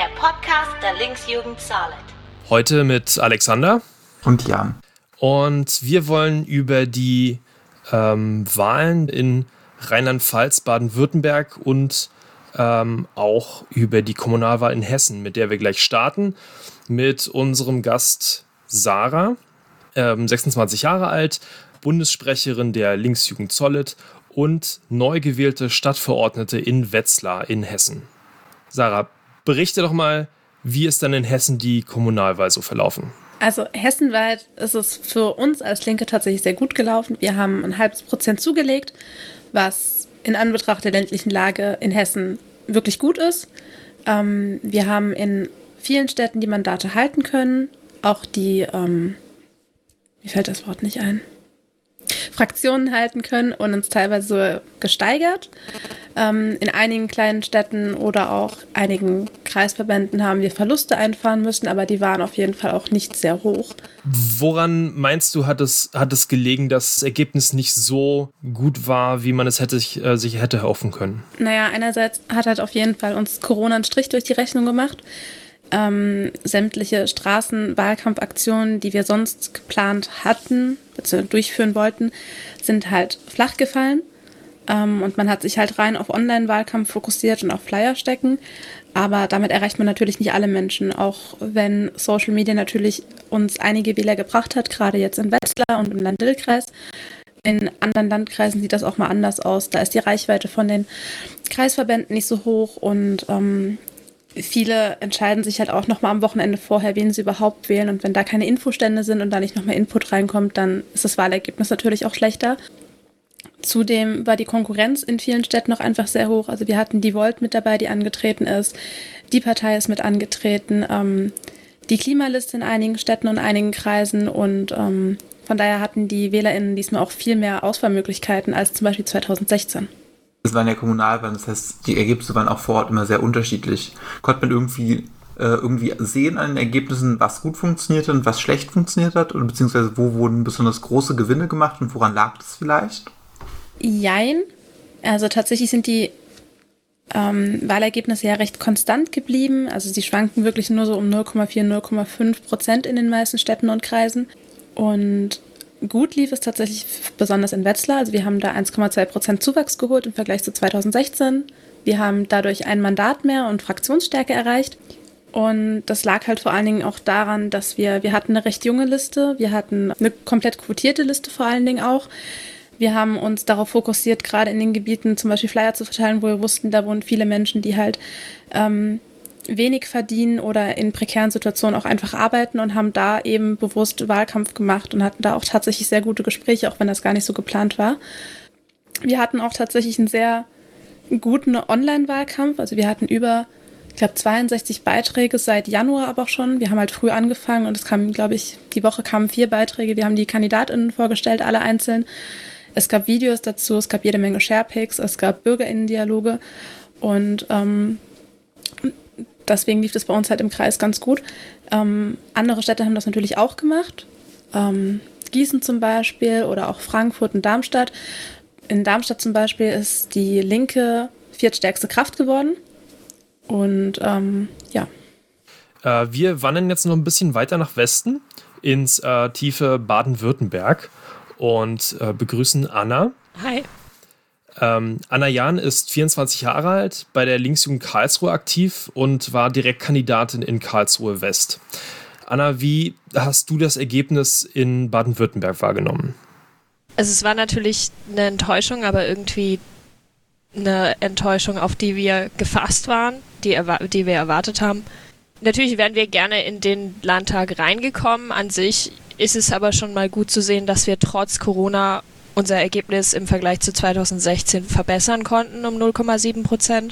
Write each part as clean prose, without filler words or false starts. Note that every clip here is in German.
der Podcast der Linksjugend Solid. Heute mit Alexander und Jan. Und wir wollen über die Wahlen in Rheinland-Pfalz, Baden-Württemberg und auch über die Kommunalwahl in Hessen, mit der wir gleich starten, mit unserem Gast Sarah, 26 Jahre alt, Bundessprecherin der Linksjugend Solid und neu gewählte Stadtverordnete in Wetzlar in Hessen. Sarah, berichte doch mal, wie ist denn in Hessen die Kommunalwahl so verlaufen? Also hessenweit ist es für uns als Linke tatsächlich sehr gut gelaufen. Wir haben 0,5% zugelegt, was in Anbetracht der ländlichen Lage in Hessen wirklich gut ist. Wir haben in vielen Städten die Mandate halten können, auch die, mir fällt das Wort nicht ein, Fraktionen halten können und uns teilweise gesteigert. In einigen kleinen Städten oder auch einigen Kreisverbänden haben wir Verluste einfahren müssen, aber die waren auf jeden Fall auch nicht sehr hoch. Woran meinst du, hat es gelegen, dass das Ergebnis nicht so gut war, wie man es sich hätte erhoffen können? Naja, einerseits hat halt auf jeden Fall uns Corona einen Strich durch die Rechnung gemacht. Sämtliche Straßenwahlkampfaktionen, die wir sonst geplant hatten, bzw. durchführen wollten, sind halt flach gefallen. Und man hat sich halt rein auf Online-Wahlkampf fokussiert und auf Flyer stecken. Aber damit erreicht man natürlich nicht alle Menschen, auch wenn Social Media natürlich uns einige Wähler gebracht hat, gerade jetzt in Wetzlar und im Land-Dill-Kreis. In anderen Landkreisen sieht das auch mal anders aus. Da ist die Reichweite von den Kreisverbänden nicht so hoch und viele entscheiden sich halt auch nochmal am Wochenende vorher, wen sie überhaupt wählen. Und wenn da keine Infostände sind und da nicht nochmal Input reinkommt, dann ist das Wahlergebnis natürlich auch schlechter. Zudem war die Konkurrenz in vielen Städten noch einfach sehr hoch. Also wir hatten die Volt mit dabei, die angetreten ist. Die Partei ist mit angetreten. Die Klimaliste in einigen Städten und einigen Kreisen. Und von daher hatten die WählerInnen diesmal auch viel mehr Auswahlmöglichkeiten als zum Beispiel 2016. Es waren ja Kommunalwahlen, das heißt, die Ergebnisse waren auch vor Ort immer sehr unterschiedlich. Konnte man irgendwie sehen an den Ergebnissen, was gut funktioniert hat und was schlecht funktioniert hat? Oder beziehungsweise wo wurden besonders große Gewinne gemacht und woran lag das vielleicht? Jein. Also tatsächlich sind die Wahlergebnisse ja recht konstant geblieben. Also sie schwanken wirklich nur so um 0,4, 0,5% in den meisten Städten und Kreisen. Und gut lief es tatsächlich besonders in Wetzlar. Also wir haben da 1,2% Zuwachs geholt im Vergleich zu 2016. Wir haben dadurch ein Mandat mehr und Fraktionsstärke erreicht. Und das lag halt vor allen Dingen auch daran, dass wir hatten eine recht junge Liste. Wir hatten eine komplett quotierte Liste vor allen Dingen auch. Wir haben uns darauf fokussiert, gerade in den Gebieten zum Beispiel Flyer zu verteilen, wo wir wussten, da wohnen viele Menschen, die halt wenig verdienen oder in prekären Situationen auch einfach arbeiten und haben da eben bewusst Wahlkampf gemacht und hatten da auch tatsächlich sehr gute Gespräche, auch wenn das gar nicht so geplant war. Wir hatten auch tatsächlich einen sehr guten Online-Wahlkampf. Also wir hatten über, ich glaube, 62 Beiträge seit Januar aber auch schon. Wir haben halt früh angefangen und es kamen, glaube ich, die Woche kamen 4 Beiträge. Wir haben die KandidatInnen vorgestellt, alle einzeln. Es gab Videos dazu, es gab jede Menge Sharepics, es gab BürgerInnen-Dialoge und deswegen lief das bei uns halt im Kreis ganz gut. Andere Städte haben das natürlich auch gemacht. Gießen zum Beispiel oder auch Frankfurt und Darmstadt. In Darmstadt zum Beispiel ist die Linke viertstärkste Kraft geworden. Und ja. Wir wandern jetzt noch ein bisschen weiter nach Westen ins tiefe Baden-Württemberg und begrüßen Anna. Hi. Anna Jahn ist 24 Jahre alt, bei der Linksjugend Karlsruhe aktiv und war Direktkandidatin in Karlsruhe West. Anna, wie hast du das Ergebnis in Baden-Württemberg wahrgenommen? Also es war natürlich eine Enttäuschung, aber irgendwie eine Enttäuschung, auf die wir gefasst waren, die wir erwartet haben. Natürlich wären wir gerne in den Landtag reingekommen. An sich ist es aber schon mal gut zu sehen, dass wir trotz Corona unser Ergebnis im Vergleich zu 2016 verbessern konnten um 0,7%.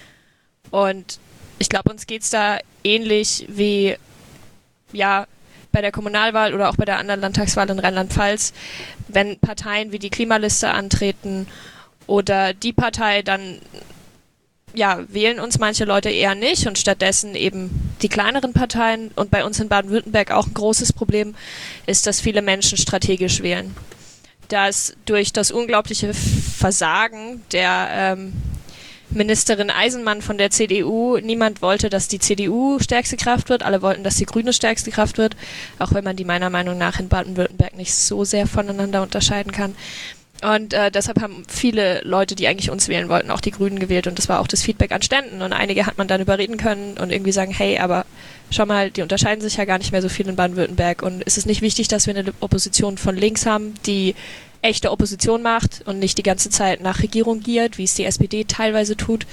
Und ich glaube, uns geht es da ähnlich wie ja bei der Kommunalwahl oder auch bei der anderen Landtagswahl in Rheinland-Pfalz, wenn Parteien wie die Klimaliste antreten oder die Partei, dann ja, wählen uns manche Leute eher nicht und stattdessen eben die kleineren Parteien. Und bei uns in Baden-Württemberg auch ein großes Problem ist, dass viele Menschen strategisch wählen. Dass durch das unglaubliche Versagen der Ministerin Eisenmann von der CDU. Niemand wollte, dass die CDU stärkste Kraft wird. Alle wollten, dass die Grüne stärkste Kraft wird. Auch wenn man die meiner Meinung nach in Baden-Württemberg nicht so sehr voneinander unterscheiden kann. Und deshalb haben viele Leute, die eigentlich uns wählen wollten, auch die Grünen gewählt. Und das war auch das Feedback an Ständen. Und einige hat man dann überreden können und irgendwie sagen, hey, aber schau mal, die unterscheiden sich ja gar nicht mehr so viel in Baden-Württemberg. Und ist es nicht wichtig, dass wir eine Opposition von links haben, die echte Opposition macht und nicht die ganze Zeit nach Regierung giert, wie es die SPD teilweise tut.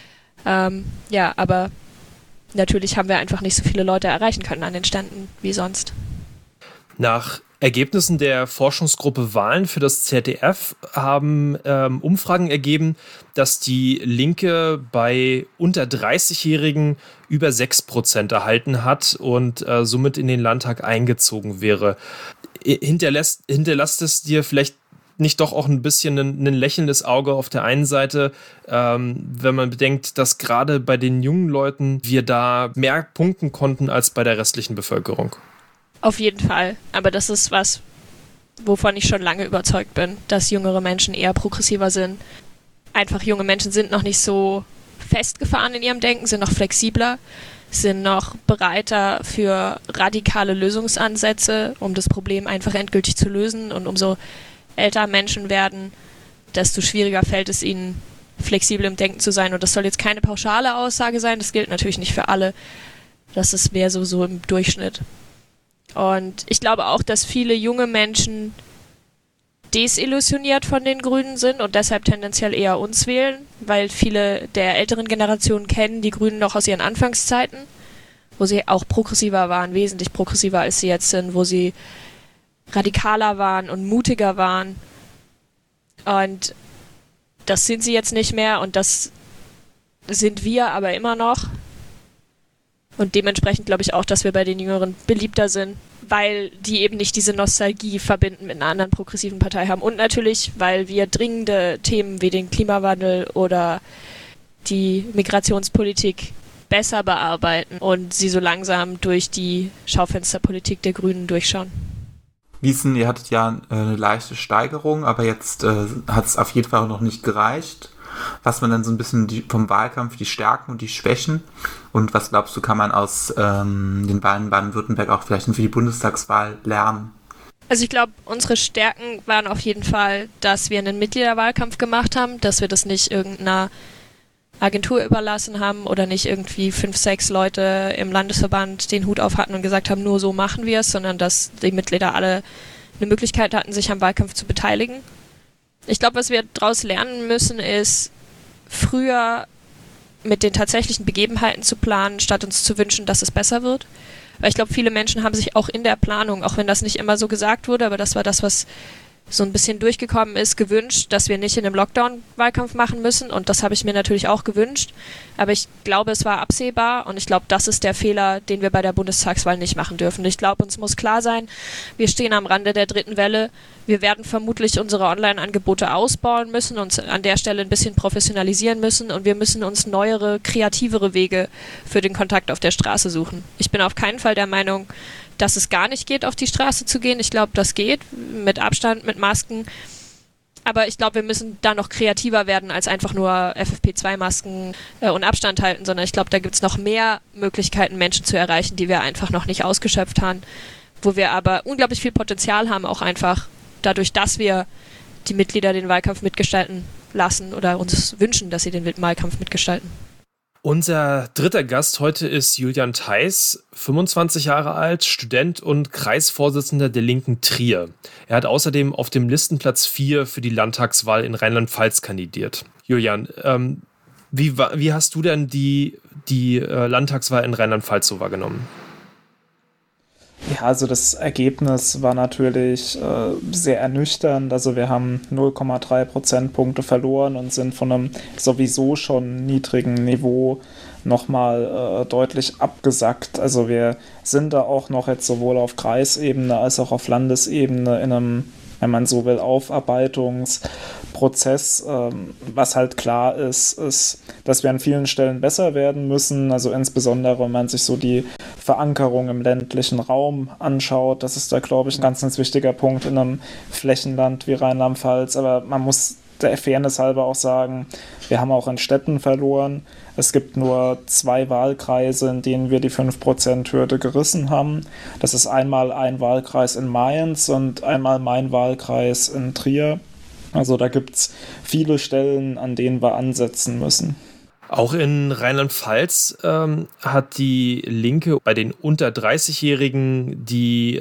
Aber natürlich haben wir einfach nicht so viele Leute erreichen können an den Ständen wie sonst. Nach Ergebnissen der Forschungsgruppe Wahlen für das ZDF haben Umfragen ergeben, dass die Linke bei unter 30-Jährigen über 6% erhalten hat und somit in den Landtag eingezogen wäre. Hinterlässt es dir vielleicht nicht doch auch ein bisschen ein lächelndes Auge auf der einen Seite, wenn man bedenkt, dass gerade bei den jungen Leuten wir da mehr punkten konnten als bei der restlichen Bevölkerung? Auf jeden Fall. Aber das ist was, wovon ich schon lange überzeugt bin, dass jüngere Menschen eher progressiver sind. Einfach junge Menschen sind noch nicht so festgefahren in ihrem Denken, sind noch flexibler, sind noch bereiter für radikale Lösungsansätze, um das Problem einfach endgültig zu lösen. Und umso älter Menschen werden, desto schwieriger fällt es ihnen, flexibel im Denken zu sein. Und das soll jetzt keine pauschale Aussage sein, das gilt natürlich nicht für alle. Das ist mehr so im Durchschnitt. Und ich glaube auch, dass viele junge Menschen desillusioniert von den Grünen sind und deshalb tendenziell eher uns wählen, weil viele der älteren Generationen kennen die Grünen noch aus ihren Anfangszeiten, wo sie auch progressiver waren, wesentlich progressiver als sie jetzt sind, wo sie radikaler waren und mutiger waren. Und das sind sie jetzt nicht mehr und das sind wir aber immer noch. Und dementsprechend glaube ich auch, dass wir bei den Jüngeren beliebter sind, weil die eben nicht diese Nostalgie verbinden mit einer anderen progressiven Partei haben. Und natürlich, weil wir dringende Themen wie den Klimawandel oder die Migrationspolitik besser bearbeiten und sie so langsam durch die Schaufensterpolitik der Grünen durchschauen. Wiesen, ihr hattet ja eine leichte Steigerung, aber jetzt hat es auf jeden Fall noch nicht gereicht. Was man dann so ein bisschen vom Wahlkampf, die Stärken und die Schwächen und was glaubst du, kann man aus den Wahlen in Baden-Württemberg auch vielleicht für die Bundestagswahl lernen? Also ich glaube, unsere Stärken waren auf jeden Fall, dass wir einen Mitgliederwahlkampf gemacht haben, dass wir das nicht irgendeiner Agentur überlassen haben oder nicht irgendwie 5, 6 Leute im Landesverband den Hut auf hatten und gesagt haben, nur so machen wir es, sondern dass die Mitglieder alle eine Möglichkeit hatten, sich am Wahlkampf zu beteiligen. Ich glaube, was wir daraus lernen müssen, ist, früher mit den tatsächlichen Begebenheiten zu planen, statt uns zu wünschen, dass es besser wird. Weil ich glaube, viele Menschen haben sich auch in der Planung, auch wenn das nicht immer so gesagt wurde, aber das war das, was so ein bisschen durchgekommen ist, gewünscht, dass wir nicht in einem Lockdown-Wahlkampf machen müssen. Und das habe ich mir natürlich auch gewünscht. Aber ich glaube, es war absehbar und ich glaube, das ist der Fehler, den wir bei der Bundestagswahl nicht machen dürfen. Ich glaube, uns muss klar sein, wir stehen am Rande der dritten Welle. Wir werden vermutlich unsere Online-Angebote ausbauen müssen, uns an der Stelle ein bisschen professionalisieren müssen und wir müssen uns neuere, kreativere Wege für den Kontakt auf der Straße suchen. Ich bin auf keinen Fall der Meinung, dass es gar nicht geht, auf die Straße zu gehen. Ich glaube, das geht, mit Abstand, mit Masken. Aber ich glaube, wir müssen da noch kreativer werden, als einfach nur FFP2-Masken und Abstand halten, sondern ich glaube, da gibt es noch mehr Möglichkeiten, Menschen zu erreichen, die wir einfach noch nicht ausgeschöpft haben, wo wir aber unglaublich viel Potenzial haben, auch einfach dadurch, dass wir die Mitglieder den Wahlkampf mitgestalten lassen oder uns wünschen, dass sie den Wahlkampf mitgestalten. Unser dritter Gast heute ist Julian Theis, 25 Jahre alt, Student und Kreisvorsitzender der Linken Trier. Er hat außerdem auf dem Listenplatz 4 für die Landtagswahl in Rheinland-Pfalz kandidiert. Julian, wie hast du denn die Landtagswahl in Rheinland-Pfalz so wahrgenommen? Ja, also das Ergebnis war natürlich sehr ernüchternd. Also wir haben 0,3 Prozentpunkte verloren und sind von einem sowieso schon niedrigen Niveau nochmal deutlich abgesackt. Also wir sind da auch noch jetzt sowohl auf Kreisebene als auch auf Landesebene in einem, wenn man so will, Aufarbeitungsprozess. Was halt klar ist, dass wir an vielen Stellen besser werden müssen. Also insbesondere, wenn man sich so die Verankerung im ländlichen Raum anschaut. Das ist da, glaube ich, ein ganz wichtiger Punkt in einem Flächenland wie Rheinland-Pfalz. Aber man muss der Fairness halber auch sagen, wir haben auch in Städten verloren. Es gibt nur 2 Wahlkreise, in denen wir die 5%-Hürde gerissen haben. Das ist einmal ein Wahlkreis in Mainz und einmal mein Wahlkreis in Trier. Also da gibt es viele Stellen, an denen wir ansetzen müssen. Auch in Rheinland-Pfalz hat die Linke bei den unter 30-Jährigen die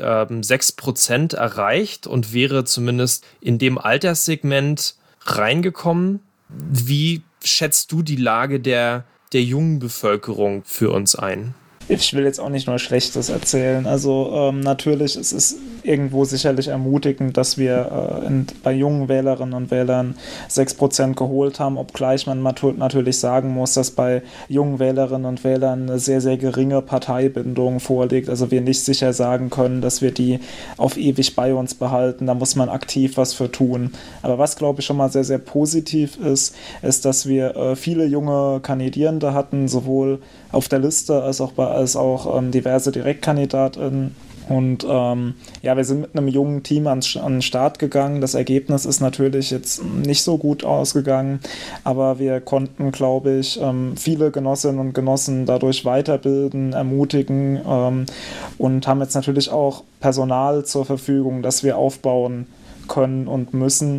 6% erreicht und wäre zumindest in dem Alterssegment reingekommen. Wie schätzt du die Lage der jungen Bevölkerung für uns ein? Ich will jetzt auch nicht nur Schlechtes erzählen. Also natürlich ist es irgendwo sicherlich ermutigend, dass wir bei jungen Wählerinnen und Wählern 6% geholt haben, obgleich man natürlich sagen muss, dass bei jungen Wählerinnen und Wählern eine sehr, sehr geringe Parteibindung vorliegt. Also wir nicht sicher sagen können, dass wir die auf ewig bei uns behalten. Da muss man aktiv was für tun. Aber was, glaube ich, schon mal sehr, sehr positiv ist, dass wir viele junge Kandidierende hatten, sowohl auf der Liste als auch diverse Direktkandidatinnen. Und wir sind mit einem jungen Team an den Start gegangen. Das Ergebnis ist natürlich jetzt nicht so gut ausgegangen, aber wir konnten, glaube ich, viele Genossinnen und Genossen dadurch weiterbilden, ermutigen und haben jetzt natürlich auch Personal zur Verfügung, das wir aufbauen können und müssen.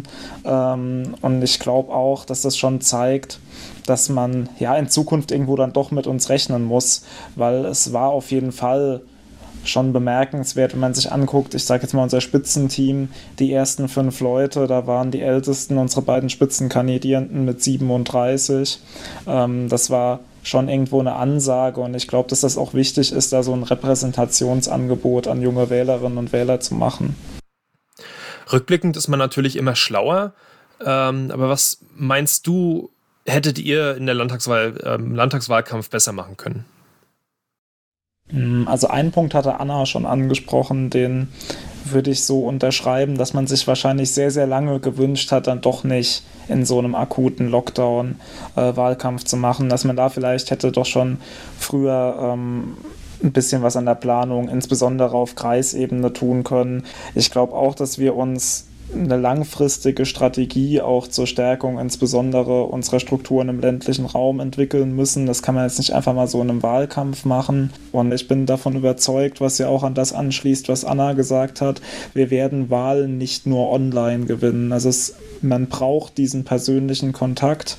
Und ich glaube auch, dass das schon zeigt, dass man in Zukunft irgendwo dann doch mit uns rechnen muss, weil es war auf jeden Fall schon bemerkenswert, wenn man sich anguckt, ich sage jetzt mal unser Spitzenteam, die ersten 5 Leute, da waren die ältesten unsere beiden Spitzenkandidierenden mit 37. Das war schon irgendwo eine Ansage und ich glaube, dass das auch wichtig ist, da so ein Repräsentationsangebot an junge Wählerinnen und Wähler zu machen. Rückblickend ist man natürlich immer schlauer, aber was meinst du, hättet ihr in der Landtagswahlkampf besser machen können? Also einen Punkt hatte Anna schon angesprochen, den würde ich so unterschreiben, dass man sich wahrscheinlich sehr, sehr lange gewünscht hat, dann doch nicht in so einem akuten Lockdown Wahlkampf zu machen, dass man da vielleicht hätte doch schon früher ein bisschen was an der Planung, insbesondere auf Kreisebene tun können. Ich glaube auch, dass wir uns eine langfristige Strategie auch zur Stärkung insbesondere unserer Strukturen im ländlichen Raum entwickeln müssen. Das kann man jetzt nicht einfach mal so in einem Wahlkampf machen. Und ich bin davon überzeugt, was ja auch an das anschließt, was Anna gesagt hat, wir werden Wahlen nicht nur online gewinnen. Also man braucht diesen persönlichen Kontakt.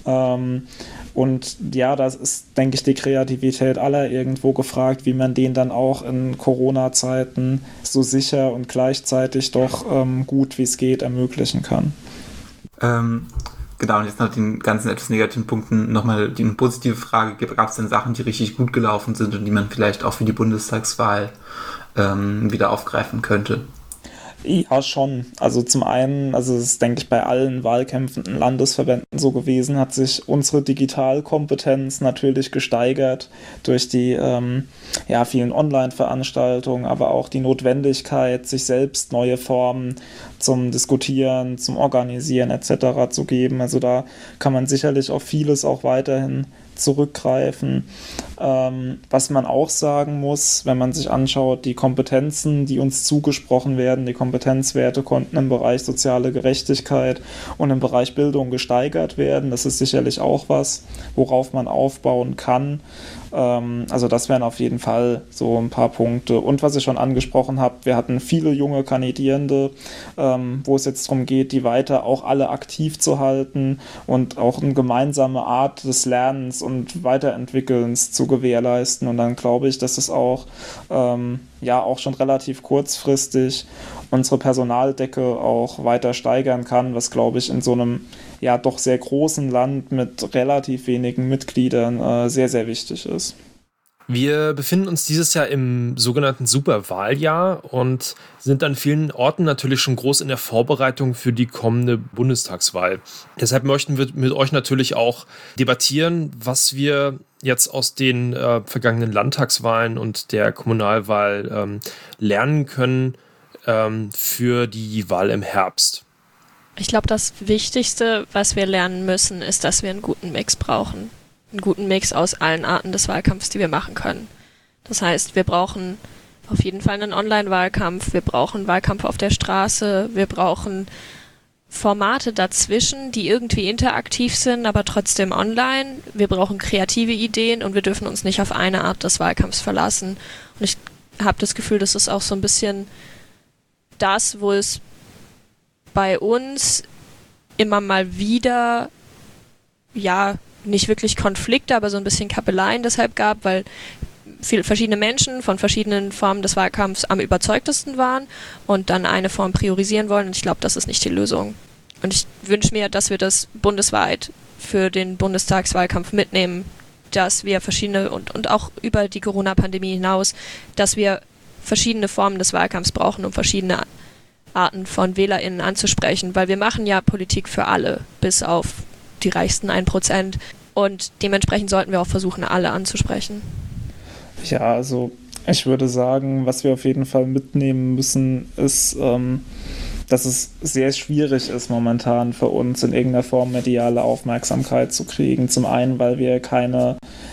Und ja, das ist, denke ich, die Kreativität aller irgendwo gefragt, wie man den dann auch in Corona-Zeiten so sicher und gleichzeitig doch gut wie es geht ermöglichen kann. Genau, und jetzt nach den ganzen etwas negativen Punkten nochmal die positive Frage, gab es denn Sachen, die richtig gut gelaufen sind und die man vielleicht auch für die Bundestagswahl wieder aufgreifen könnte? Ja, schon. Also zum einen, also es ist, denke ich, bei allen Wahlkämpfen in Landesverbänden so gewesen, hat sich unsere Digitalkompetenz natürlich gesteigert durch die vielen Online-Veranstaltungen, aber auch die Notwendigkeit, sich selbst neue Formen zum Diskutieren, zum Organisieren etc. zu geben. Also da kann man sicherlich auf vieles auch weiterhin zurückgreifen. Was man auch sagen muss, wenn man sich anschaut, die Kompetenzen, die uns zugesprochen werden, die Kompetenzwerte konnten im Bereich soziale Gerechtigkeit und im Bereich Bildung gesteigert werden. Das ist sicherlich auch was, worauf man aufbauen kann. Also das wären auf jeden Fall so ein paar Punkte. Und was ich schon angesprochen habe, wir hatten viele junge Kandidierende, wo es jetzt darum geht, die weiter auch alle aktiv zu halten und auch eine gemeinsame Art des Lernens und Weiterentwickelns zu gewährleisten. Und dann glaube ich, dass es auch schon relativ kurzfristig unsere Personaldecke auch weiter steigern kann, was, glaube ich, in so einem doch sehr großen Land mit relativ wenigen Mitgliedern sehr, sehr wichtig ist. Wir befinden uns dieses Jahr im sogenannten Superwahljahr und sind an vielen Orten natürlich schon groß in der Vorbereitung für die kommende Bundestagswahl. Deshalb möchten wir mit euch natürlich auch debattieren, was wir jetzt aus den vergangenen Landtagswahlen und der Kommunalwahl lernen können für die Wahl im Herbst. Ich glaube, das Wichtigste, was wir lernen müssen, ist, dass wir einen guten Mix brauchen. Einen guten Mix aus allen Arten des Wahlkampfs, die wir machen können. Das heißt, wir brauchen auf jeden Fall einen Online-Wahlkampf, wir brauchen Wahlkampf auf der Straße, wir brauchen Formate dazwischen, die irgendwie interaktiv sind, aber trotzdem online. Wir brauchen kreative Ideen und wir dürfen uns nicht auf eine Art des Wahlkampfs verlassen. Und ich habe das Gefühl, das ist auch so ein bisschen das, wo es bei uns immer mal wieder, ja, nicht wirklich Konflikte, aber so ein bisschen Kappeleien deshalb gab, weil viele verschiedene Menschen von verschiedenen Formen des Wahlkampfs am überzeugtesten waren und dann eine Form priorisieren wollen. Und ich glaube, das ist nicht die Lösung. Und ich wünsche mir, dass wir das bundesweit für den Bundestagswahlkampf mitnehmen, dass wir verschiedene und auch über die Corona-Pandemie hinaus, dass wir verschiedene Formen des Wahlkampfs brauchen, um verschiedene Arten von WählerInnen anzusprechen, weil wir machen ja Politik für alle, bis auf die reichsten 1%. Und dementsprechend sollten wir auch versuchen, alle anzusprechen. Ja, also ich würde sagen, was wir auf jeden Fall mitnehmen müssen, ist, dass es sehr schwierig ist momentan für uns in irgendeiner Form mediale Aufmerksamkeit zu kriegen. Zum einen, weil wir keine,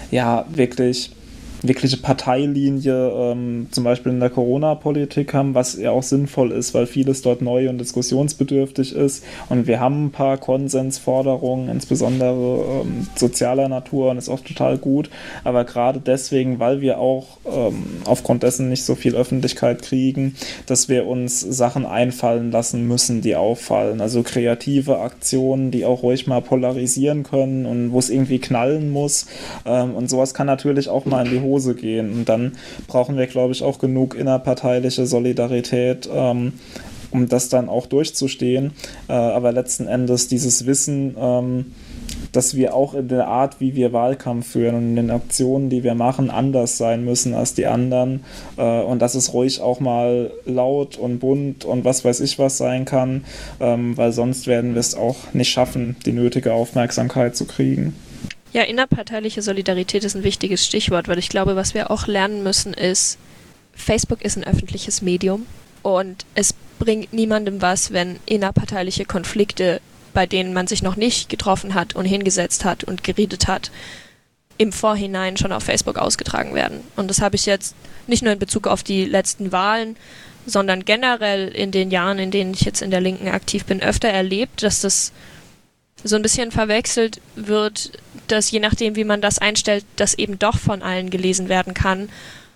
wirkliche Parteilinie zum Beispiel in der Corona-Politik haben, was ja auch sinnvoll ist, weil vieles dort neu und diskussionsbedürftig ist. Und wir haben ein paar Konsensforderungen, insbesondere sozialer Natur, und ist auch total gut. Aber gerade deswegen, weil wir auch aufgrund dessen nicht so viel Öffentlichkeit kriegen, dass wir uns Sachen einfallen lassen müssen, die auffallen. Also kreative Aktionen, die auch ruhig mal polarisieren können und wo es irgendwie knallen muss. Und sowas kann natürlich auch mal in die Hose gehen. Und dann brauchen wir, glaube ich, auch genug innerparteiliche Solidarität, um das dann auch durchzustehen. Aber letzten Endes dieses Wissen, dass wir auch in der Art, wie wir Wahlkampf führen und in den Aktionen, die wir machen, anders sein müssen als die anderen. Und dass es ruhig auch mal laut und bunt und was weiß ich was sein kann, weil sonst werden wir es auch nicht schaffen, die nötige Aufmerksamkeit zu kriegen. Ja, innerparteiliche Solidarität ist ein wichtiges Stichwort, weil ich glaube, was wir auch lernen müssen ist, Facebook ist ein öffentliches Medium und es bringt niemandem was, wenn innerparteiliche Konflikte, bei denen man sich noch nicht getroffen hat und hingesetzt hat und geredet hat, im Vorhinein schon auf Facebook ausgetragen werden. Und das habe ich jetzt nicht nur in Bezug auf die letzten Wahlen, sondern generell in den Jahren, in denen ich jetzt in der Linken aktiv bin, öfter erlebt, dass das so ein bisschen verwechselt wird, dass je nachdem, wie man das einstellt, das eben doch von allen gelesen werden kann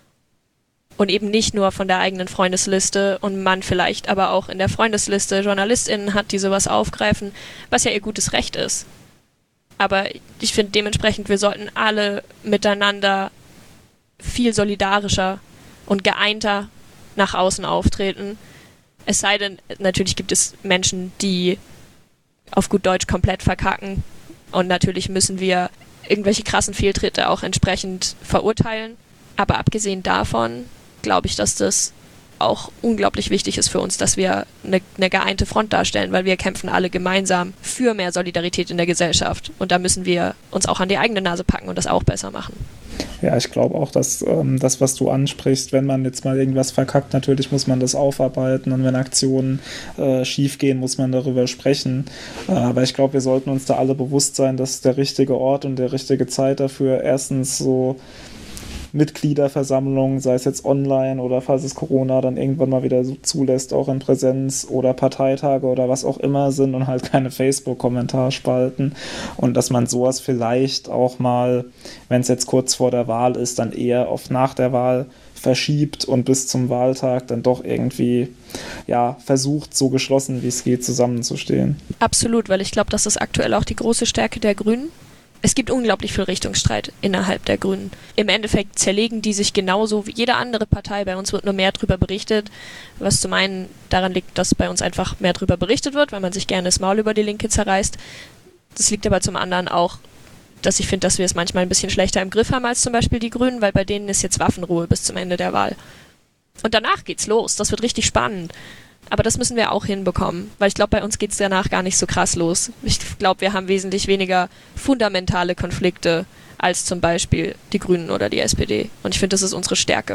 und eben nicht nur von der eigenen Freundesliste und man vielleicht aber auch in der Freundesliste JournalistInnen hat, die sowas aufgreifen, was ja ihr gutes Recht ist. Aber ich finde dementsprechend, wir sollten alle miteinander viel solidarischer und geeinter nach außen auftreten. Es sei denn, natürlich gibt es Menschen, die auf gut Deutsch komplett verkacken. Und natürlich müssen wir irgendwelche krassen Fehltritte auch entsprechend verurteilen. Aber abgesehen davon glaube ich, dass das auch unglaublich wichtig ist für uns, dass wir eine geeinte Front darstellen, weil wir kämpfen alle gemeinsam für mehr Solidarität in der Gesellschaft. Und da müssen wir uns auch an die eigene Nase packen und das auch besser machen. Ja, ich glaube auch, dass das, was du ansprichst, wenn man jetzt mal irgendwas verkackt, natürlich muss man das aufarbeiten und wenn Aktionen schief gehen, muss man darüber sprechen. Aber ich glaube, wir sollten uns da alle bewusst sein, dass der richtige Ort und der richtige Zeit dafür erstens so Mitgliederversammlungen, sei es jetzt online oder falls es Corona dann irgendwann mal wieder so zulässt, auch in Präsenz oder Parteitage oder was auch immer sind und halt keine Facebook-Kommentarspalten und dass man sowas vielleicht auch mal, wenn es jetzt kurz vor der Wahl ist, dann eher auf nach der Wahl verschiebt und bis zum Wahltag dann doch irgendwie versucht, so geschlossen wie es geht, zusammenzustehen. Absolut, weil ich glaube, das ist aktuell auch die große Stärke der Grünen. Es gibt unglaublich viel Richtungsstreit innerhalb der Grünen. Im Endeffekt zerlegen die sich genauso wie jede andere Partei. Bei uns wird nur mehr drüber berichtet, was zum einen daran liegt, dass bei uns einfach mehr drüber berichtet wird, weil man sich gerne das Maul über die Linke zerreißt. Das liegt aber zum anderen auch, dass ich finde, dass wir es manchmal ein bisschen schlechter im Griff haben als zum Beispiel die Grünen, weil bei denen ist jetzt Waffenruhe bis zum Ende der Wahl. Und danach geht's los. Das wird richtig spannend. Aber das müssen wir auch hinbekommen, weil ich glaube, bei uns geht es danach gar nicht so krass los. Ich glaube, wir haben wesentlich weniger fundamentale Konflikte als zum Beispiel die Grünen oder die SPD. Und ich finde, das ist unsere Stärke.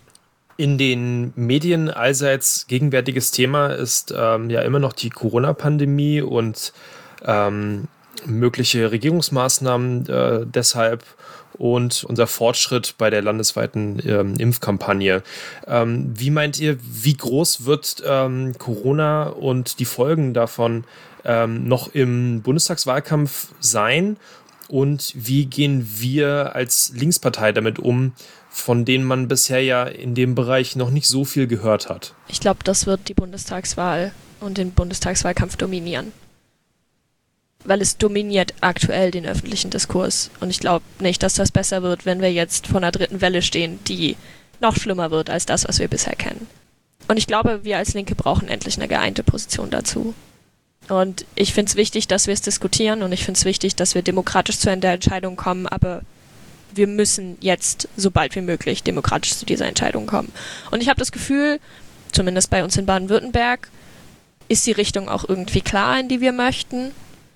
In den Medien allseits gegenwärtiges Thema ist ja immer noch die Corona-Pandemie und mögliche Regierungsmaßnahmen deshalb und unser Fortschritt bei der landesweiten Impfkampagne. Wie meint ihr, wie groß wird Corona und die Folgen davon noch im Bundestagswahlkampf sein? Und wie gehen wir als Linkspartei damit um, von denen man bisher ja in dem Bereich noch nicht so viel gehört hat? Ich glaube, das wird die Bundestagswahl und den Bundestagswahlkampf dominieren. Weil es dominiert aktuell den öffentlichen Diskurs. Und ich glaube nicht, dass das besser wird, wenn wir jetzt vor einer dritten Welle stehen, die noch schlimmer wird als das, was wir bisher kennen. Und ich glaube, wir als Linke brauchen endlich eine geeinte Position dazu. Und ich finde es wichtig, dass wir es diskutieren und ich finde es wichtig, dass wir demokratisch zu der Entscheidung kommen, aber wir müssen jetzt, so bald wie möglich, demokratisch zu dieser Entscheidung kommen. Und ich habe das Gefühl, zumindest bei uns in Baden-Württemberg, ist die Richtung auch irgendwie klar, in die wir möchten.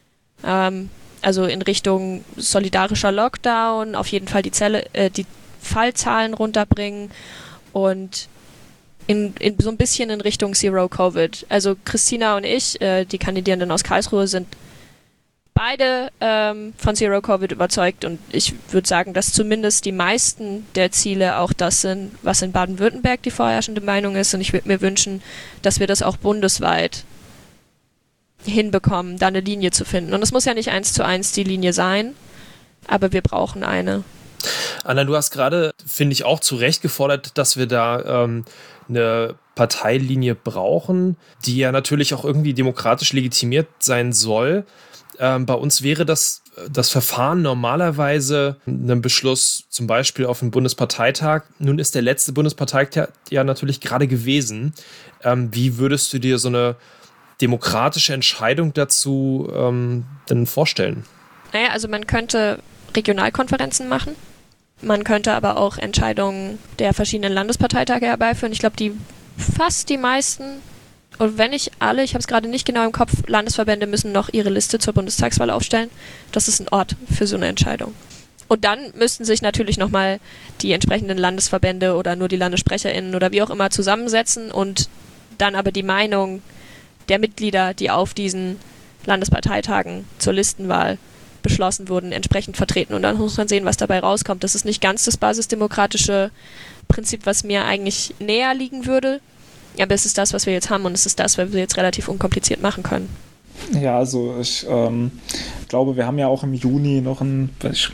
Also in Richtung solidarischer Lockdown, auf jeden Fall die Fallzahlen runterbringen und in so ein bisschen in Richtung Zero Covid. Also Christina und ich, die Kandidierenden aus Karlsruhe, sind beide von Zero Covid überzeugt und ich würde sagen, dass zumindest die meisten der Ziele auch das sind, was in Baden-Württemberg die vorherrschende Meinung ist und ich würde mir wünschen, dass wir das auch bundesweit hinbekommen, da eine Linie zu finden. Und es muss ja nicht 1:1 die Linie sein, aber wir brauchen eine. Anna, du hast gerade, finde ich, auch zu Recht gefordert, dass wir da eine Parteilinie brauchen, die ja natürlich auch irgendwie demokratisch legitimiert sein soll. Bei uns wäre das Verfahren normalerweise ein Beschluss zum Beispiel auf dem Bundesparteitag. Nun ist der letzte Bundesparteitag ja natürlich gerade gewesen. Wie würdest du dir so eine demokratische Entscheidung dazu denn vorstellen? Naja, also man könnte Regionalkonferenzen machen. Man könnte aber auch Entscheidungen der verschiedenen Landesparteitage herbeiführen. Ich glaube, fast die meisten, und wenn nicht alle, ich habe es gerade nicht genau im Kopf, Landesverbände müssen noch ihre Liste zur Bundestagswahl aufstellen. Das ist ein Ort für so eine Entscheidung. Und dann müssten sich natürlich nochmal die entsprechenden Landesverbände oder nur die LandessprecherInnen oder wie auch immer zusammensetzen und dann aber die Meinung der Mitglieder, die auf diesen Landesparteitagen zur Listenwahl beschlossen wurden, entsprechend vertreten. Und dann muss man sehen, was dabei rauskommt. Das ist nicht ganz das basisdemokratische Prinzip, was mir eigentlich näher liegen würde. Aber es ist das, was wir jetzt haben und es ist das, was wir jetzt relativ unkompliziert machen können. Ja, also ich glaube, wir haben ja auch im Juni noch einen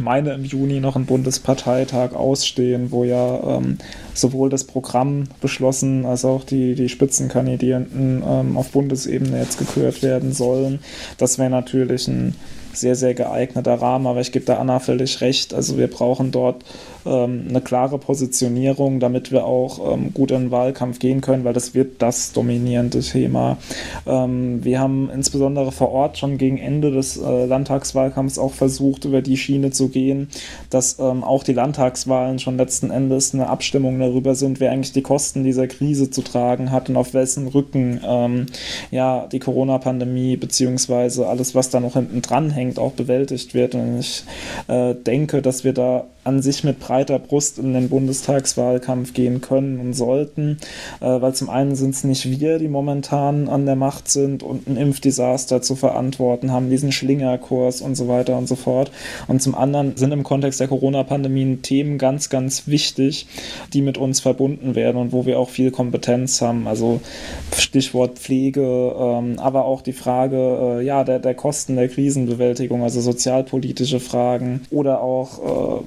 Bundesparteitag ausstehen, wo ja sowohl das Programm beschlossen als auch die Spitzenkandidierenden auf Bundesebene jetzt gekürt werden sollen. Das wäre natürlich ein sehr, sehr geeigneter Rahmen, aber ich gebe da Anna völlig recht. Also wir brauchen dort eine klare Positionierung, damit wir auch gut in den Wahlkampf gehen können, weil das wird das dominierende Thema. Wir haben insbesondere vor Ort schon gegen Ende des Landtagswahlkampfs auch versucht, über die Schiene zu gehen, dass auch die Landtagswahlen schon letzten Endes eine Abstimmung darüber sind, wer eigentlich die Kosten dieser Krise zu tragen hat und auf wessen Rücken die Corona-Pandemie beziehungsweise alles, was da noch hinten dran hängt, auch bewältigt wird. Und ich denke, dass wir da an sich mit breiter Brust in den Bundestagswahlkampf gehen können und sollten, weil zum einen sind es nicht wir, die momentan an der Macht sind und ein Impfdesaster zu verantworten haben, diesen Schlingerkurs und so weiter und so fort. Und zum anderen sind im Kontext der Corona-Pandemie Themen ganz, ganz wichtig, die mit uns verbunden werden und wo wir auch viel Kompetenz haben. Also Stichwort Pflege, aber auch die Frage der Kosten der Krisenbewältigung, also sozialpolitische Fragen oder auch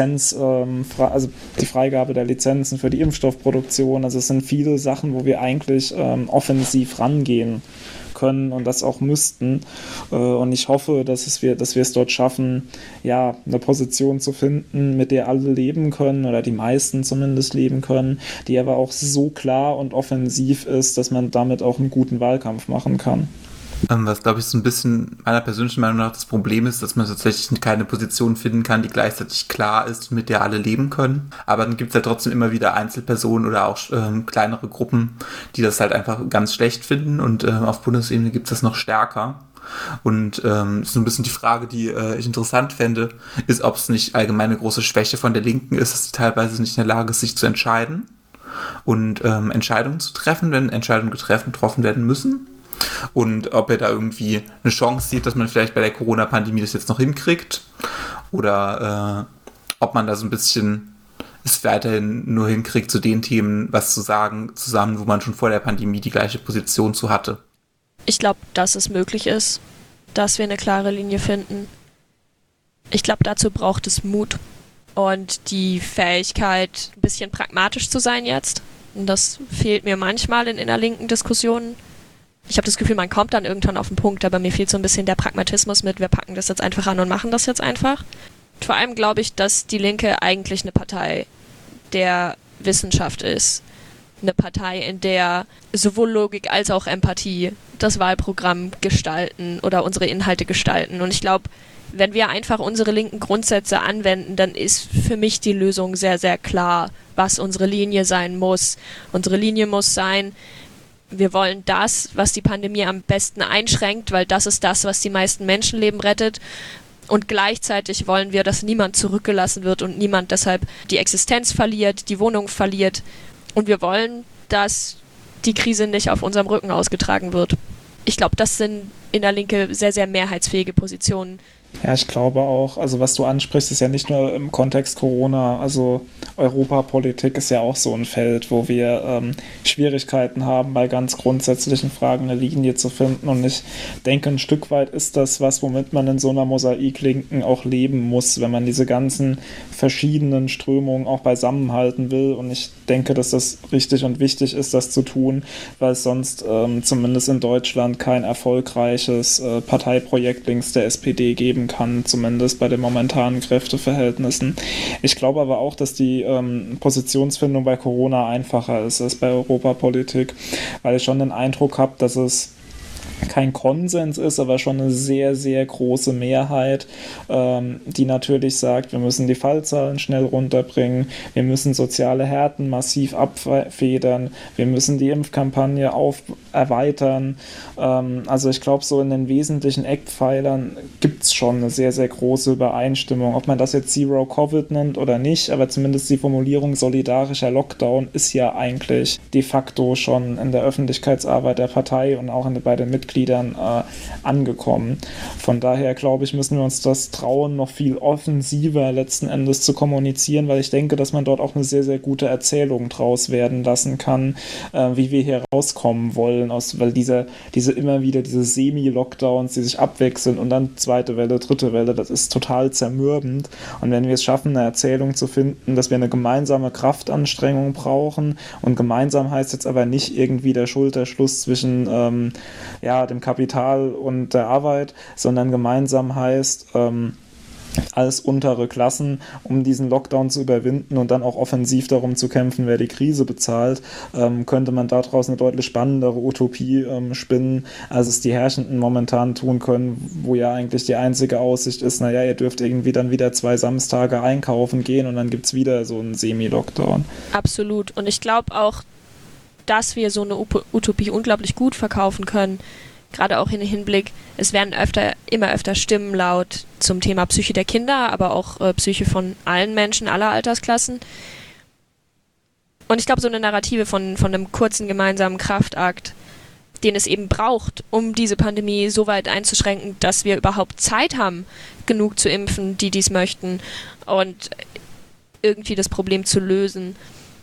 also die Freigabe der Lizenzen für die Impfstoffproduktion. Also es sind viele Sachen, wo wir eigentlich offensiv rangehen können und das auch müssten. Und ich hoffe, dass wir es dort schaffen, eine Position zu finden, mit der alle leben können oder die meisten zumindest leben können, die aber auch so klar und offensiv ist, dass man damit auch einen guten Wahlkampf machen kann. Was, glaube ich, so ein bisschen meiner persönlichen Meinung nach das Problem ist, dass man tatsächlich keine Position finden kann, die gleichzeitig klar ist, mit der alle leben können. Aber dann gibt es ja trotzdem immer wieder Einzelpersonen oder auch kleinere Gruppen, die das halt einfach ganz schlecht finden. Und auf Bundesebene gibt es das noch stärker. Und ist so ein bisschen die Frage, die ich interessant fände, ist, ob es nicht allgemein eine große Schwäche von der Linken ist, dass sie teilweise nicht in der Lage ist, sich zu entscheiden und Entscheidungen zu treffen, wenn Entscheidungen getroffen werden müssen. und ob er da irgendwie eine Chance sieht, dass man vielleicht bei der Corona-Pandemie das jetzt noch hinkriegt oder ob man da so ein bisschen es weiterhin nur hinkriegt, zu den Themen was zu sagen, zusammen, wo man schon vor der Pandemie die gleiche Position zu hatte. Ich glaube, dass es möglich ist, dass wir eine klare Linie finden. Ich glaube, dazu braucht es Mut und die Fähigkeit, ein bisschen pragmatisch zu sein jetzt. Und das fehlt mir manchmal in innerlinken Diskussionen. Ich habe das Gefühl, man kommt dann irgendwann auf den Punkt, aber mir fehlt so ein bisschen der Pragmatismus mit, wir packen das jetzt einfach an und machen das jetzt einfach. Vor allem glaube ich, dass die Linke eigentlich eine Partei der Wissenschaft ist. Eine Partei, in der sowohl Logik als auch Empathie das Wahlprogramm gestalten oder unsere Inhalte gestalten. Und ich glaube, wenn wir einfach unsere linken Grundsätze anwenden, dann ist für mich die Lösung sehr, sehr klar, was unsere Linie sein muss. Unsere Linie muss sein, wir wollen das, was die Pandemie am besten einschränkt, weil das ist das, was die meisten Menschenleben rettet. Und gleichzeitig wollen wir, dass niemand zurückgelassen wird und niemand deshalb die Existenz verliert, die Wohnung verliert. Und wir wollen, dass die Krise nicht auf unserem Rücken ausgetragen wird. Ich glaube, das sind in der Linke sehr, sehr mehrheitsfähige Positionen. Ja, ich glaube auch, also was du ansprichst, ist ja nicht nur im Kontext Corona, also Europapolitik ist ja auch so ein Feld, wo wir Schwierigkeiten haben, bei ganz grundsätzlichen Fragen eine Linie zu finden, und ich denke, ein Stück weit ist das was, womit man in so einer Mosaiklinken auch leben muss, wenn man diese ganzen verschiedenen Strömungen auch beisammenhalten will, und ich denke, dass das richtig und wichtig ist, das zu tun, weil es sonst zumindest in Deutschland kein erfolgreiches Parteiprojekt links der SPD geben kann, zumindest bei den momentanen Kräfteverhältnissen. Ich glaube aber auch, dass die Positionsfindung bei Corona einfacher ist als bei Europapolitik, weil ich schon den Eindruck habe, dass es kein Konsens ist, aber schon eine sehr, sehr große Mehrheit, die natürlich sagt, wir müssen die Fallzahlen schnell runterbringen, wir müssen soziale Härten massiv abfedern, wir müssen die Impfkampagne erweitern. Also ich glaube, so in den wesentlichen Eckpfeilern gibt es schon eine sehr, sehr große Übereinstimmung. Ob man das jetzt Zero Covid nennt oder nicht, aber zumindest die Formulierung solidarischer Lockdown ist ja eigentlich de facto schon in der Öffentlichkeitsarbeit der Partei und auch bei den Mitgliedern angekommen. Von daher, glaube ich, müssen wir uns das trauen, noch viel offensiver letzten Endes zu kommunizieren, weil ich denke, dass man dort auch eine sehr, sehr gute Erzählung draus werden lassen kann, wie wir hier rauskommen wollen, weil diese immer wieder diese Semi-Lockdowns, die sich abwechseln und dann zweite Welle, dritte Welle, das ist total zermürbend. Und wenn wir es schaffen, eine Erzählung zu finden, dass wir eine gemeinsame Kraftanstrengung brauchen, und gemeinsam heißt jetzt aber nicht irgendwie der Schulterschluss zwischen dem Kapital und der Arbeit, sondern gemeinsam heißt als untere Klassen, um diesen Lockdown zu überwinden und dann auch offensiv darum zu kämpfen, wer die Krise bezahlt, könnte man daraus eine deutlich spannendere Utopie spinnen, als es die Herrschenden momentan tun können, wo ja eigentlich die einzige Aussicht ist, naja, ihr dürft irgendwie dann wieder 2 Samstage einkaufen gehen und dann gibt es wieder so einen Semi-Lockdown. Absolut. Und ich glaube auch, dass wir so eine Utopie unglaublich gut verkaufen können, gerade auch im Hinblick, es werden immer öfter Stimmen laut zum Thema Psyche der Kinder, aber auch Psyche von allen Menschen, aller Altersklassen. Und ich glaube, so eine Narrative von einem kurzen gemeinsamen Kraftakt, den es eben braucht, um diese Pandemie so weit einzuschränken, dass wir überhaupt Zeit haben, genug zu impfen, die dies möchten, und irgendwie das Problem zu lösen.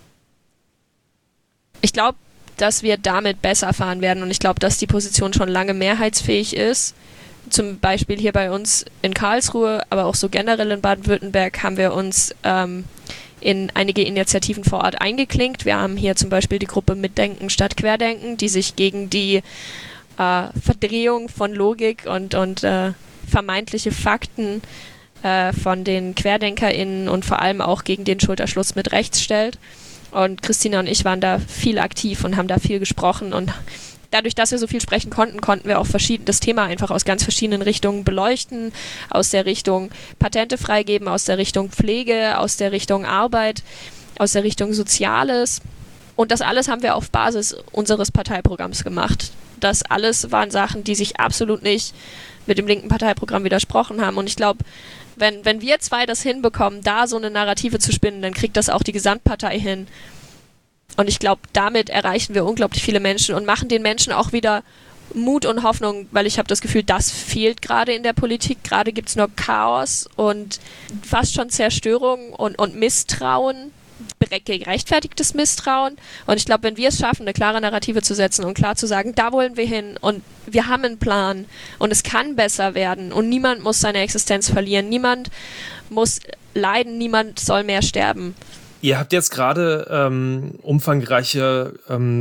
Ich glaube, dass wir damit besser fahren werden, und ich glaube, dass die Position schon lange mehrheitsfähig ist. Zum Beispiel hier bei uns in Karlsruhe, aber auch so generell in Baden-Württemberg haben wir uns in einige Initiativen vor Ort eingeklinkt. Wir haben hier zum Beispiel die Gruppe Mitdenken statt Querdenken, die sich gegen die Verdrehung von Logik und vermeintliche Fakten von den QuerdenkerInnen und vor allem auch gegen den Schulterschluss mit rechts stellt. Und Christina und ich waren da viel aktiv und haben da viel gesprochen, und dadurch, dass wir so viel sprechen konnten, konnten wir auch das Thema einfach aus ganz verschiedenen Richtungen beleuchten, aus der Richtung Patente freigeben, aus der Richtung Pflege, aus der Richtung Arbeit, aus der Richtung Soziales, und das alles haben wir auf Basis unseres Parteiprogramms gemacht. Das alles waren Sachen, die sich absolut nicht mit dem linken Parteiprogramm widersprochen haben, und ich glaube, wenn wir zwei das hinbekommen, da so eine Narrative zu spinnen, dann kriegt das auch die Gesamtpartei hin. Und ich glaube, damit erreichen wir unglaublich viele Menschen und machen den Menschen auch wieder Mut und Hoffnung, weil ich habe das Gefühl, das fehlt gerade in der Politik. Gerade gibt es nur Chaos und fast schon Zerstörung und Misstrauen, gerechtfertigtes Misstrauen. Und ich glaube, wenn wir es schaffen, eine klare Narrative zu setzen und klar zu sagen, da wollen wir hin und wir haben einen Plan und es kann besser werden und niemand muss seine Existenz verlieren, niemand muss leiden, niemand soll mehr sterben. Ihr habt jetzt gerade umfangreiche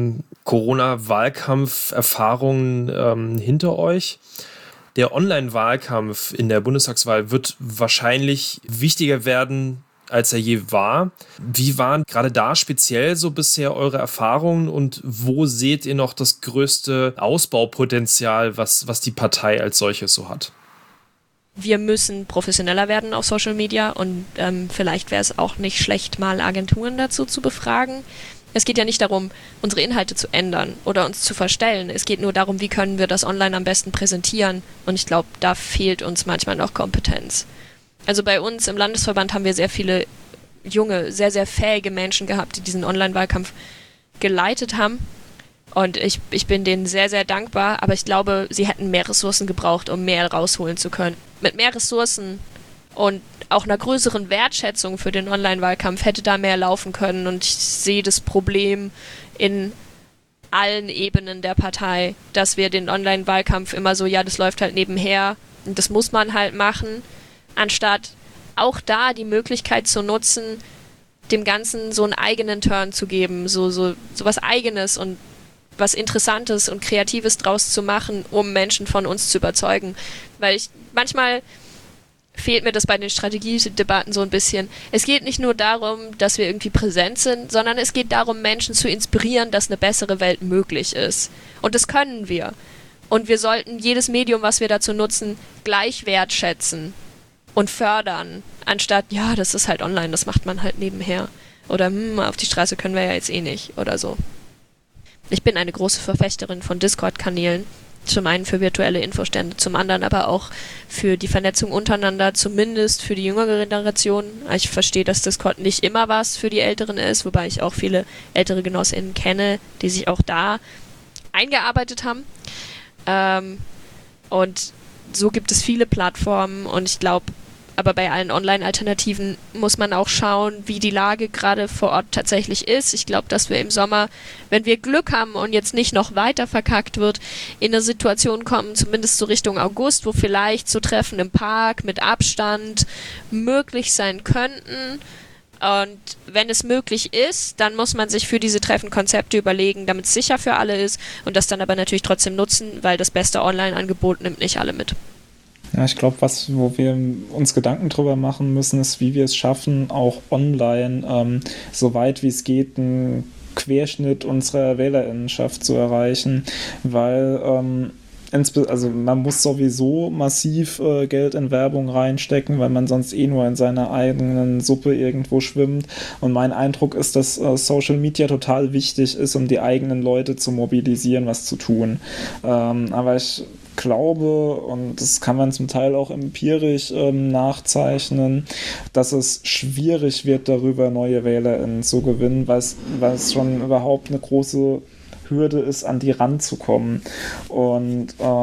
Corona-Wahlkampf-Erfahrungen hinter euch. Der Online-Wahlkampf in der Bundestagswahl wird wahrscheinlich wichtiger werden, als er je war. Wie waren gerade da speziell so bisher eure Erfahrungen und wo seht ihr noch das größte Ausbaupotenzial, was die Partei als solches so hat? Wir müssen professioneller werden auf Social Media und vielleicht wäre es auch nicht schlecht, mal Agenturen dazu zu befragen. Es geht ja nicht darum, unsere Inhalte zu ändern oder uns zu verstellen. Es geht nur darum, wie können wir das online am besten präsentieren. Und ich glaube, da fehlt uns manchmal noch Kompetenz. Also bei uns im Landesverband haben wir sehr viele junge, sehr, sehr fähige Menschen gehabt, die diesen Online-Wahlkampf geleitet haben. Und ich bin denen sehr, sehr dankbar, aber ich glaube, sie hätten mehr Ressourcen gebraucht, um mehr rausholen zu können. Mit mehr Ressourcen und auch einer größeren Wertschätzung für den Online-Wahlkampf hätte da mehr laufen können. Und ich sehe das Problem in allen Ebenen der Partei, dass wir den Online-Wahlkampf immer so, ja, das läuft halt nebenher und das muss man halt machen, anstatt auch da die Möglichkeit zu nutzen, dem Ganzen so einen eigenen Turn zu geben, so was Eigenes und was Interessantes und Kreatives draus zu machen, um Menschen von uns zu überzeugen. Weil manchmal fehlt mir das bei den Strategiedebatten so ein bisschen. Es geht nicht nur darum, dass wir irgendwie präsent sind, sondern es geht darum, Menschen zu inspirieren, dass eine bessere Welt möglich ist. Und das können wir. Und wir sollten jedes Medium, was wir dazu nutzen, gleich wertschätzen und fördern, anstatt, ja, das ist halt online, das macht man halt nebenher. Oder, auf die Straße können wir ja jetzt eh nicht oder so. Ich bin eine große Verfechterin von Discord-Kanälen. Zum einen für virtuelle Infostände, zum anderen aber auch für die Vernetzung untereinander, zumindest für die jüngere Generation. Ich verstehe, dass Discord nicht immer was für die Älteren ist, wobei ich auch viele ältere GenossInnen kenne, die sich auch da eingearbeitet haben. Und so gibt es viele Plattformen und ich glaube, aber bei allen Online-Alternativen muss man auch schauen, wie die Lage gerade vor Ort tatsächlich ist. Ich glaube, dass wir im Sommer, wenn wir Glück haben und jetzt nicht noch weiter verkackt wird, in eine Situation kommen, zumindest so Richtung August, wo vielleicht so Treffen im Park mit Abstand möglich sein könnten. Und wenn es möglich ist, dann muss man sich für diese Treffen Konzepte überlegen, damit es sicher für alle ist und das dann aber natürlich trotzdem nutzen, weil das beste Online-Angebot nimmt nicht alle mit. Ja, ich glaube, wo wir uns Gedanken drüber machen müssen, ist, wie wir es schaffen, auch online, so weit wie es geht, einen Querschnitt unserer WählerInnenschaft zu erreichen, weil also man muss sowieso massiv Geld in Werbung reinstecken, weil man sonst eh nur in seiner eigenen Suppe irgendwo schwimmt. Und mein Eindruck ist, dass Social Media total wichtig ist, um die eigenen Leute zu mobilisieren, was zu tun. Aber ich glaube, und das kann man zum Teil auch empirisch nachzeichnen, dass es schwierig wird, darüber neue WählerInnen zu gewinnen, weil es schon überhaupt eine große Hürde ist, an die ranzukommen. Und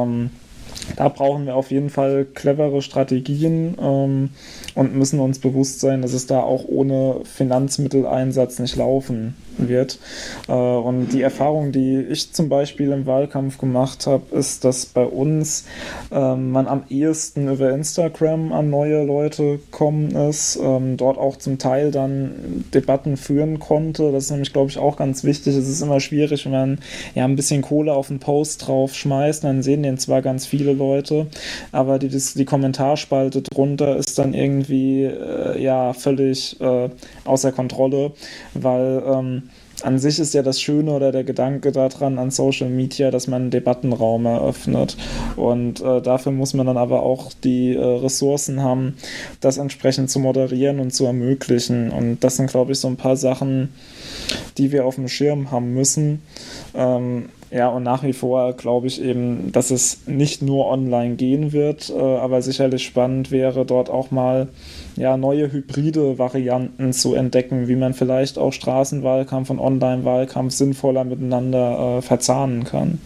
da brauchen wir auf jeden Fall clevere Strategien und müssen uns bewusst sein, dass es da auch ohne Finanzmitteleinsatz nicht laufen wird. Und die Erfahrung, die ich zum Beispiel im Wahlkampf gemacht habe, ist, dass bei uns man am ehesten über Instagram an neue Leute gekommen ist, dort auch zum Teil dann Debatten führen konnte. Das ist nämlich, glaube ich, auch ganz wichtig. Es ist immer schwierig, wenn man ja ein bisschen Kohle auf einen Post drauf schmeißt, dann sehen den zwar ganz viele Leute, aber die Kommentarspalte drunter ist dann irgendwie völlig außer Kontrolle, weil an sich ist ja das Schöne oder der Gedanke daran an Social Media, dass man einen Debattenraum eröffnet. Und dafür muss man dann aber auch die Ressourcen haben, das entsprechend zu moderieren und zu ermöglichen. Und das sind, glaube ich, so ein paar Sachen, die wir auf dem Schirm haben müssen. Und nach wie vor glaube ich eben, dass es nicht nur online gehen wird, aber sicherlich spannend wäre, dort auch mal neue hybride Varianten zu entdecken, wie man vielleicht auch Straßenwahlkampf und Online-Wahlkampf sinnvoller miteinander verzahnen kann.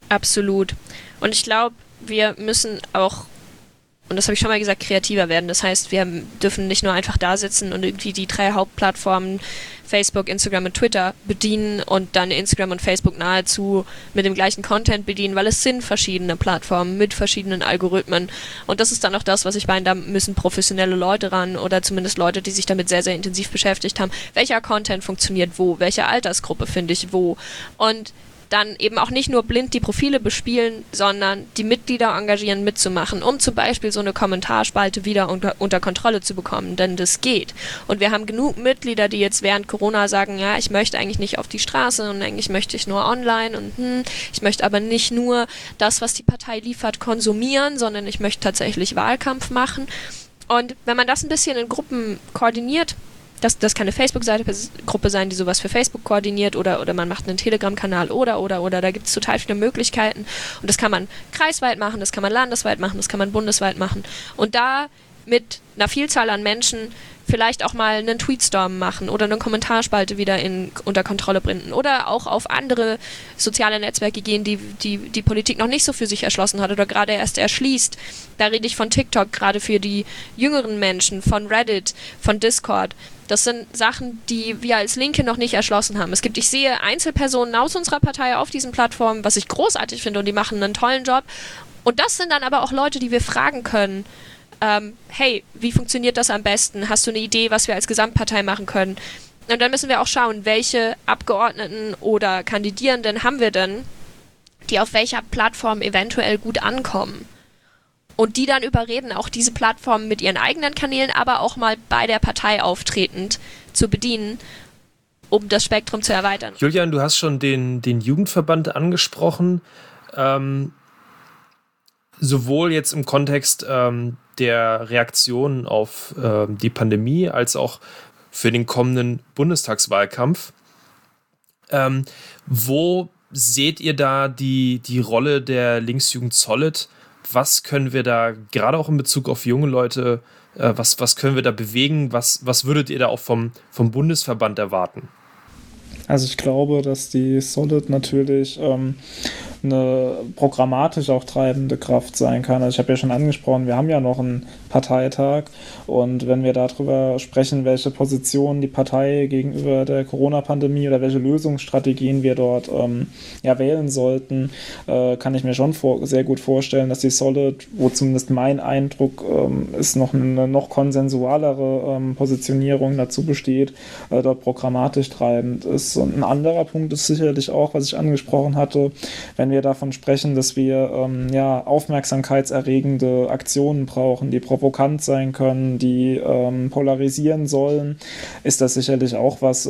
Absolut. Und ich glaube, wir müssen auch, und das habe ich schon mal gesagt, kreativer werden. Das heißt, wir dürfen nicht nur einfach da sitzen und irgendwie die 3 Hauptplattformen Facebook, Instagram und Twitter bedienen und dann Instagram und Facebook nahezu mit dem gleichen Content bedienen, weil es sind verschiedene Plattformen mit verschiedenen Algorithmen. Und das ist dann auch das, was ich meine, da müssen professionelle Leute ran oder zumindest Leute, die sich damit sehr, sehr intensiv beschäftigt haben. Welcher Content funktioniert wo? Welche Altersgruppe finde ich wo? Und dann eben auch nicht nur blind die Profile bespielen, sondern die Mitglieder engagieren, mitzumachen, um zum Beispiel so eine Kommentarspalte wieder unter Kontrolle zu bekommen, denn das geht. Und wir haben genug Mitglieder, die jetzt während Corona sagen, ja, ich möchte eigentlich nicht auf die Straße und eigentlich möchte ich nur online und ich möchte aber nicht nur das, was die Partei liefert, konsumieren, sondern ich möchte tatsächlich Wahlkampf machen. Und wenn man das ein bisschen in Gruppen koordiniert, das kann eine Facebook-Gruppe sein, die sowas für Facebook koordiniert oder man macht einen Telegram-Kanal oder. Da gibt es total viele Möglichkeiten. Und das kann man kreisweit machen, das kann man landesweit machen, das kann man bundesweit machen. Und da mit einer Vielzahl an Menschen vielleicht auch mal einen Tweetstorm machen oder eine Kommentarspalte wieder unter Kontrolle bringen oder auch auf andere soziale Netzwerke gehen, die Politik noch nicht so für sich erschlossen hat oder gerade erst erschließt. Da rede ich von TikTok, gerade für die jüngeren Menschen, von Reddit, von Discord. Das sind Sachen, die wir als Linke noch nicht erschlossen haben. Ich sehe Einzelpersonen aus unserer Partei auf diesen Plattformen, was ich großartig finde und die machen einen tollen Job. Und das sind dann aber auch Leute, die wir fragen können, hey, wie funktioniert das am besten? Hast du eine Idee, was wir als Gesamtpartei machen können? Und dann müssen wir auch schauen, welche Abgeordneten oder Kandidierenden haben wir denn, die auf welcher Plattform eventuell gut ankommen. Und die dann überreden, auch diese Plattformen mit ihren eigenen Kanälen, aber auch mal bei der Partei auftretend zu bedienen, um das Spektrum zu erweitern. Julian, du hast schon den Jugendverband angesprochen. Sowohl jetzt im Kontext der Reaktion auf die Pandemie als auch für den kommenden Bundestagswahlkampf. Wo seht ihr da die Rolle der Linksjugend Solid? Was können wir da, gerade auch in Bezug auf junge Leute, was können wir da bewegen? Was würdet ihr da auch vom Bundesverband erwarten? Also ich glaube, dass die Solid natürlich eine programmatisch auch treibende Kraft sein kann. Also ich habe ja schon angesprochen, wir haben ja noch einen Parteitag und wenn wir darüber sprechen, welche Positionen die Partei gegenüber der Corona-Pandemie oder welche Lösungsstrategien wir dort wählen sollten, kann ich mir schon sehr gut vorstellen, dass die Solid, wo zumindest mein Eindruck ist, noch eine noch konsensualere Positionierung dazu besteht, dort programmatisch treibend ist. Und ein anderer Punkt ist sicherlich auch, was ich angesprochen hatte, wenn wir davon sprechen, dass wir aufmerksamkeitserregende Aktionen brauchen, die provokant sein können, die polarisieren sollen, ist das sicherlich auch was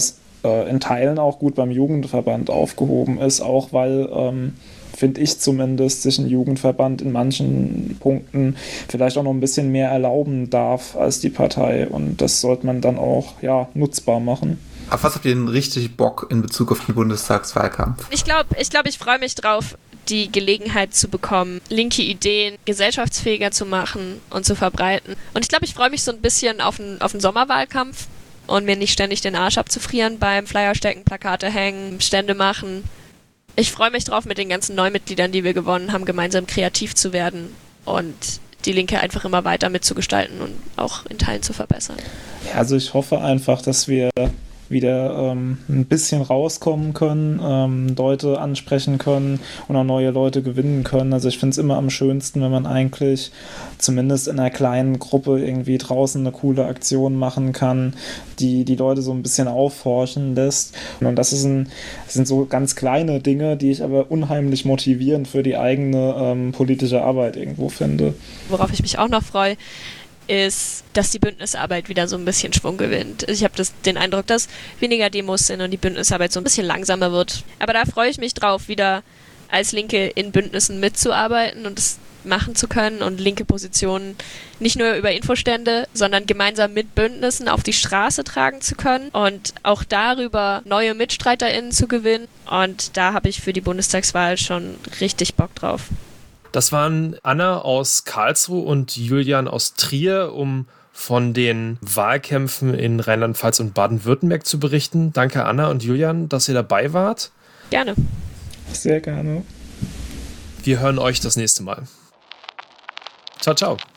in Teilen auch gut beim Jugendverband aufgehoben ist, auch weil finde ich zumindest, sich ein Jugendverband in manchen Punkten vielleicht auch noch ein bisschen mehr erlauben darf als die Partei und das sollte man dann auch nutzbar machen. Auf was habt ihr denn richtig Bock in Bezug auf den Bundestagswahlkampf? Ich freue mich drauf, die Gelegenheit zu bekommen, linke Ideen gesellschaftsfähiger zu machen und zu verbreiten. Und ich freue mich so ein bisschen auf den Sommerwahlkampf und mir nicht ständig den Arsch abzufrieren beim Flyer stecken, Plakate hängen, Stände machen. Ich freue mich drauf, mit den ganzen Neumitgliedern, die wir gewonnen haben, gemeinsam kreativ zu werden und die Linke einfach immer weiter mitzugestalten und auch in Teilen zu verbessern. Ja, also ich hoffe einfach, dass wir wieder ein bisschen rauskommen können, Leute ansprechen können und auch neue Leute gewinnen können. Also ich finde es immer am schönsten, wenn man eigentlich zumindest in einer kleinen Gruppe irgendwie draußen eine coole Aktion machen kann, die Leute so ein bisschen aufhorchen lässt. Und das sind so ganz kleine Dinge, die ich aber unheimlich motivierend für die eigene politische Arbeit irgendwo finde. Worauf ich mich auch noch freue, ist, dass die Bündnisarbeit wieder so ein bisschen Schwung gewinnt. Ich habe den Eindruck, dass weniger Demos sind und die Bündnisarbeit so ein bisschen langsamer wird. Aber da freue ich mich drauf, wieder als Linke in Bündnissen mitzuarbeiten und es machen zu können und linke Positionen nicht nur über Infostände, sondern gemeinsam mit Bündnissen auf die Straße tragen zu können und auch darüber neue MitstreiterInnen zu gewinnen. Und da habe ich für die Bundestagswahl schon richtig Bock drauf. Das waren Anna aus Karlsruhe und Julian aus Trier, um von den Wahlkämpfen in Rheinland-Pfalz und Baden-Württemberg zu berichten. Danke Anna und Julian, dass ihr dabei wart. Gerne. Sehr gerne. Wir hören euch das nächste Mal. Ciao, ciao.